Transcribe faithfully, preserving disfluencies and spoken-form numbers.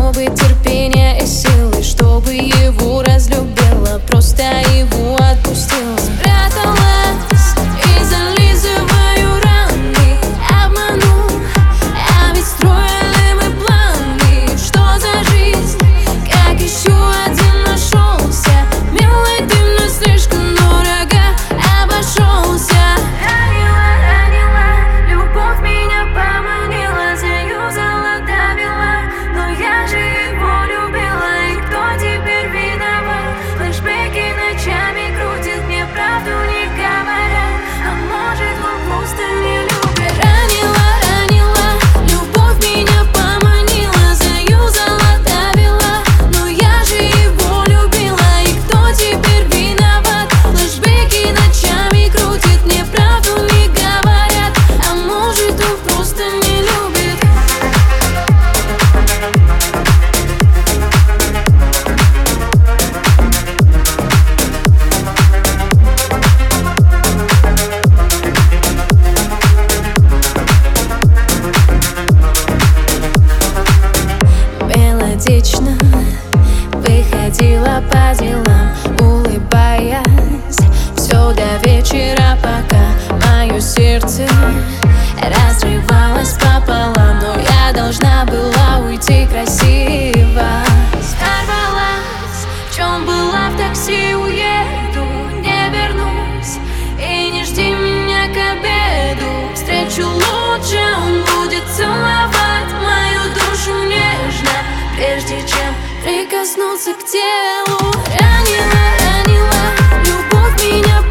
чтобы терпение и силы, чтобы его разлюбила, просто его отпустила. Спряталась и зализываю раны, обманул, а ведь строили мы планы. Что за жизнь, как еще один нашелся? Милый, ты мне слишком дорого обошелся. Ранила, ранила, любовь меня поманила, заюзала, давила, но я же его любила. И кто теперь виноват? Флэшбэки ночами крутит, мне правду не говорят, а может он просто не любит. Ранила, ранила, любовь меня поманила, заюзала, давила, но я же его любила. И кто теперь виноват? Флэшбэки ночами крутит, мне правду не говорят, а может он просто не любит. Мелодично выходила по делам, улыбаясь все до вечера, пока мое сердце разрывалось пополам. Но я должна была уйти красиво. Сорвалась, в чем была в такси, уеду, не вернусь. И не жди меня к обеду, встречу лучше, он будет целовать мою душу нежно, прежде чем прикоснуться к телу. Ранила, ранила, любовь меня